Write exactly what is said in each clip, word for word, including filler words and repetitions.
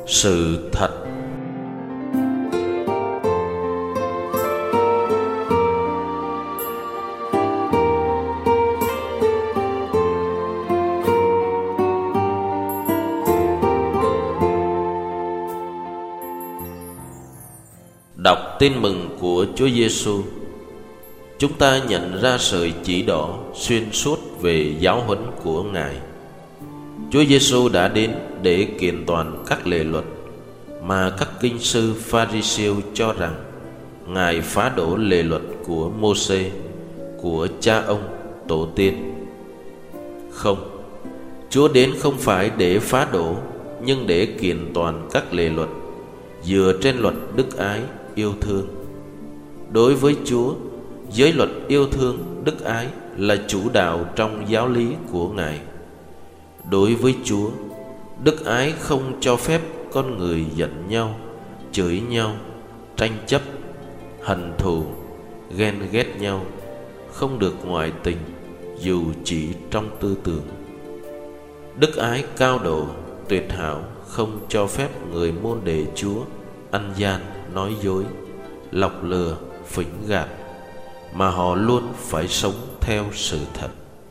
sự thật. Đọc tin mừng của Chúa Giêsu, chúng ta nhận ra sợi chỉ đỏ xuyên suốt về giáo huấn của Ngài. Chúa Giêsu đã đến để kiện toàn các lề luật mà các kinh sư Pha-ri-siêu cho rằng Ngài phá đổ lề luật của Mô-sê, của cha ông tổ tiên. Không, Chúa đến không phải để phá đổ, nhưng để kiện toàn các lề luật dựa trên luật đức ái yêu thương. Đối với Chúa, giới luật yêu thương đức ái là chủ đạo trong giáo lý của Ngài. Đối với Chúa, đức ái không cho phép con người giận nhau, chửi nhau, tranh chấp, hận thù, ghen ghét nhau, không được ngoại tình dù chỉ trong tư tưởng. Đức ái cao độ, tuyệt hảo không cho phép người môn đệ Chúa ăn gian, nói dối, lọc lừa, phỉnh gạt, mà họ luôn phải sống theo sự thật.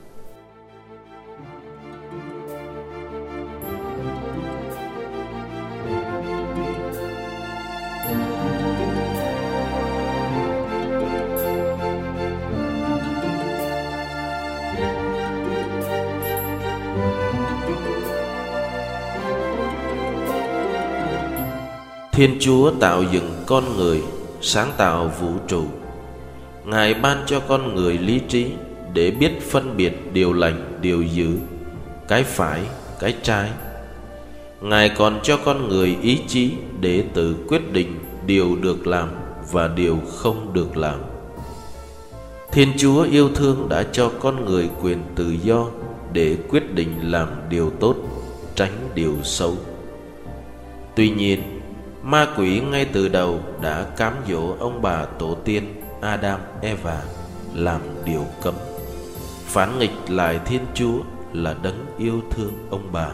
Thiên Chúa tạo dựng con người, sáng tạo vũ trụ. Ngài ban cho con người lý trí để biết phân biệt điều lành, điều dữ, cái phải, cái trái. Ngài còn cho con người ý chí để tự quyết định điều được làm và điều không được làm. Thiên Chúa yêu thương đã cho con người quyền tự do để quyết định làm điều tốt, tránh điều xấu. Tuy nhiên, ma quỷ ngay từ đầu đã cám dỗ ông bà tổ tiên Adam, Eva làm điều cấm, phản nghịch lại Thiên Chúa là đấng yêu thương ông bà.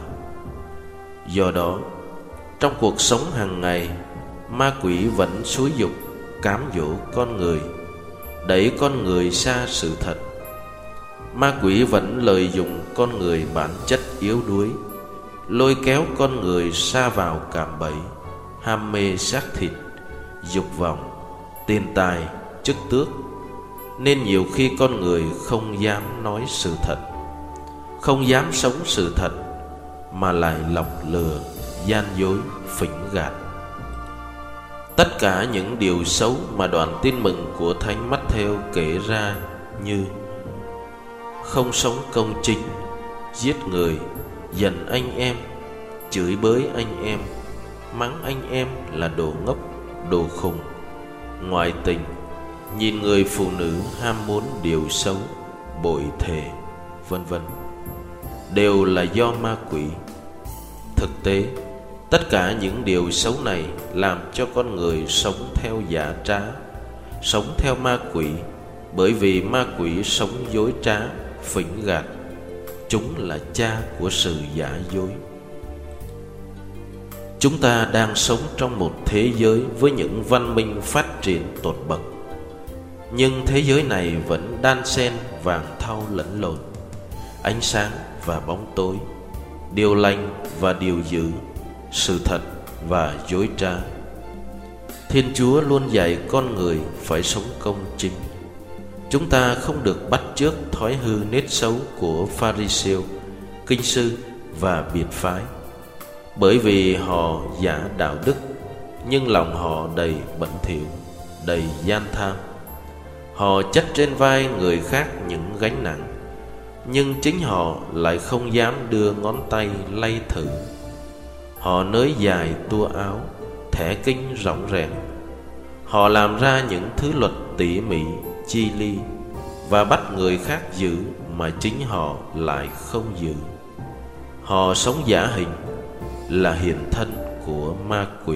Do đó, trong cuộc sống hàng ngày, ma quỷ vẫn xúi giục, cám dỗ con người, đẩy con người xa sự thật. Ma quỷ vẫn lợi dụng con người bản chất yếu đuối, lôi kéo con người sa vào cạm bẫy ham mê xác thịt, dục vọng, tiền tài, chức tước, nên nhiều khi con người không dám nói sự thật, không dám sống sự thật, mà lại lọc lừa, gian dối, phỉnh gạt. Tất cả những điều xấu mà đoạn tin mừng của Thánh Mát-thêu kể ra như không sống công chính, giết người, giận anh em, chửi bới anh em, mắng anh em là đồ ngốc, đồ khùng, ngoại tình, nhìn người phụ nữ ham muốn điều xấu, bội thề, vân vân, đều là do ma quỷ. Thực tế, tất cả những điều xấu này làm cho con người sống theo giả trá, sống theo ma quỷ, bởi vì ma quỷ sống dối trá, phỉnh gạt. Chúng là cha của sự giả dối. Chúng ta đang sống trong một thế giới với những văn minh phát triển tột bậc, nhưng thế giới này vẫn đan xen vàng thau lẫn lộn, ánh sáng và bóng tối, điều lành và điều dữ, sự thật và dối trá. Thiên Chúa luôn dạy con người phải sống công chính. Chúng ta không được bắt chước thói hư nết xấu của Pha-ri-siêu, kinh sư và biệt phái, bởi vì họ giả đạo đức, nhưng lòng họ đầy bẩn thỉu, đầy gian tham. Họ chất trên vai người khác những gánh nặng, nhưng chính họ lại không dám đưa ngón tay lay thử. Họ nới dài tua áo, thẻ kinh rỗng rẽn. Họ làm ra những thứ luật tỉ mỉ, chi ly, và bắt người khác giữ mà chính họ lại không giữ. Họ sống giả hình, là hiện thân của ma quỷ.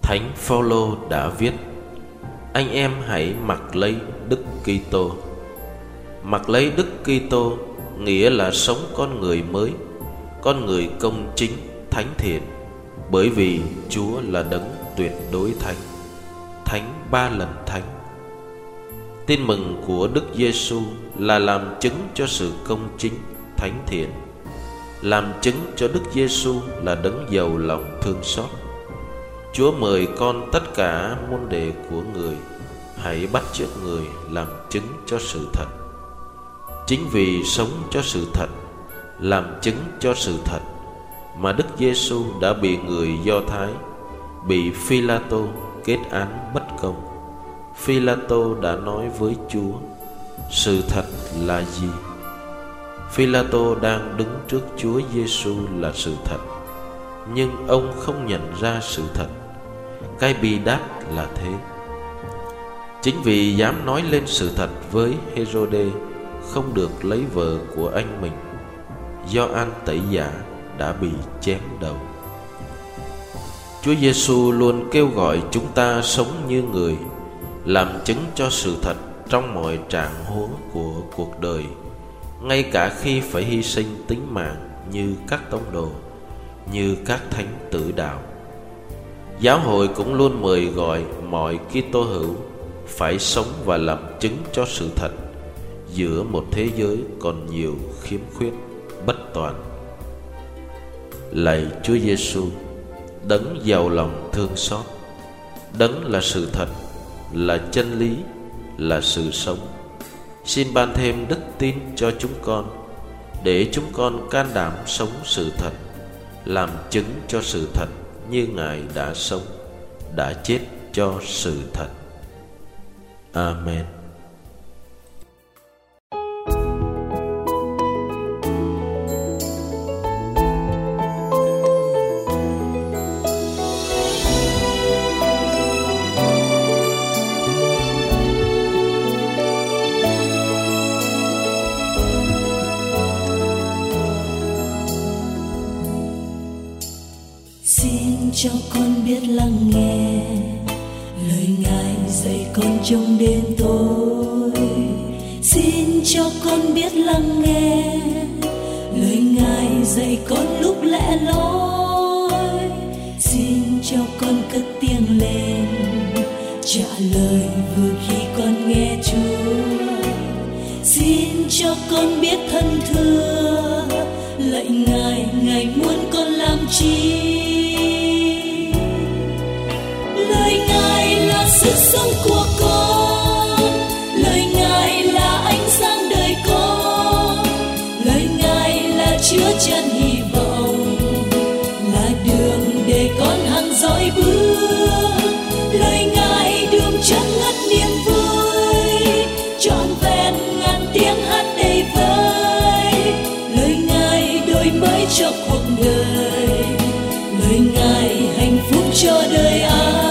Thánh Phaolô đã viết: anh em hãy mặc lấy Đức Kitô. Mặc lấy Đức Kitô nghĩa là sống con người mới, con người công chính, thánh thiện, bởi vì Chúa là đấng tuyệt đối thánh, thánh ba lần thánh. Tin mừng của Đức Giêsu là làm chứng cho sự công chính, thánh thiện, làm chứng cho Đức Giêsu là đấng giàu lòng thương xót. Chúa mời con tất cả môn đệ của người hãy bắt chước người làm chứng cho sự thật. Chính vì sống cho sự thật, làm chứng cho sự thật mà Đức Giêsu đã bị người Do Thái, bị Phi-la-tô kết án bất công. Phi-la-tô đã nói với Chúa: sự thật là gì? Phi-la-tô đang đứng trước Chúa Giêsu là sự thật, nhưng ông không nhận ra sự thật. Cái bi đát là thế. Chính vì dám nói lên sự thật với Hê-rô-đê không được lấy vợ của anh mình, Gioan Tẩy Giả đã bị chém đầu. Chúa Giêsu luôn kêu gọi chúng ta sống như người, làm chứng cho sự thật trong mọi trạng huống của cuộc đời, ngay cả khi phải hy sinh tính mạng như các tông đồ, như các thánh tử đạo. Giáo hội cũng luôn mời gọi mọi Kitô hữu phải sống và làm chứng cho sự thật giữa một thế giới còn nhiều khiếm khuyết, bất toàn. Lạy Chúa Giêsu, đấng giàu lòng thương xót, đấng là sự thật, là chân lý, là sự sống, xin ban thêm đức tin cho chúng con, để chúng con can đảm sống sự thật, làm chứng cho sự thật như Ngài đã sống, đã chết cho sự thật. Amen. Xin cho con biết lắng nghe lời Ngài dạy con trong đêm tối. Xin cho con biết lắng nghe lời Ngài dạy con lúc lẻ loi. Xin cho con cất tiếng lên trả lời vừa khi con nghe Chúa. Xin cho con biết thân thưa lạy Ngài, Ngài muốn con làm chi. Lời Ngài là sức sống của con, lời Ngài là ánh sáng đời con, lời Ngài là chứa chan hy vọng, là đường để con hằng dõi bước. Lời Ngài đường chất ngất niềm vui, trọn vẹn ngàn tiếng hát đầy vơi. Lời Ngài đổi mới cho cuộc đời, lời Ngài hạnh phúc cho đời ai.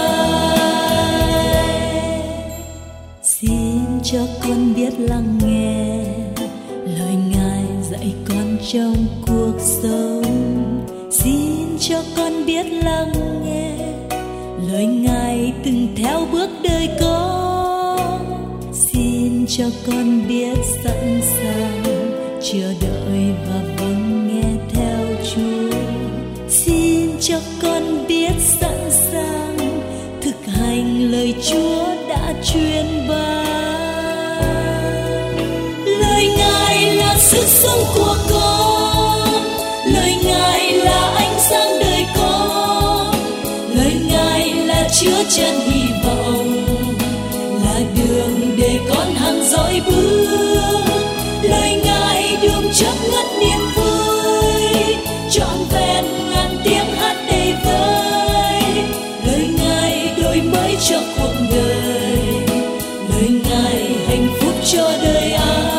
Xin cho con biết lắng nghe lời Ngài dạy con trong cuộc sống. Xin cho con biết lắng nghe lời Ngài từng theo bước đời con. Xin cho con biết sẵn sàng chờ đợi và vâng nghe theo Chúa. Xin cho con biết sẵn sàng thực hành lời Chúa đã truyền ban. Lời Ngài là sức sống của con, lời Ngài là ánh sáng đời con, lời Ngài là chứa chan hy vọng, là đường để con hằng dõi bước. Lời Ngài đường chất ngất niềm vui, trọn vẹn ngàn tiếng hát đầy vơi. Lời Ngài đổi mới cho cuộc đời, lời Ngài hạnh phúc cho đời ai.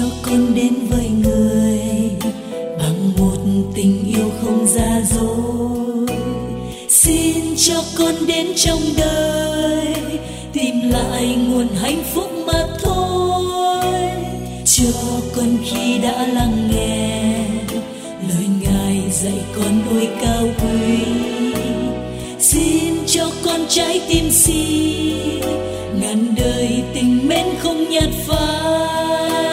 cho con đến với người bằng một tình yêu không giả dối. Xin cho con đến trong đời tìm lại nguồn hạnh phúc mà thôi. Cho con khi đã lắng nghe lời Ngài dạy con ôi cao quý. Xin cho con trái tim si ngàn đời tình mến không nhạt phai.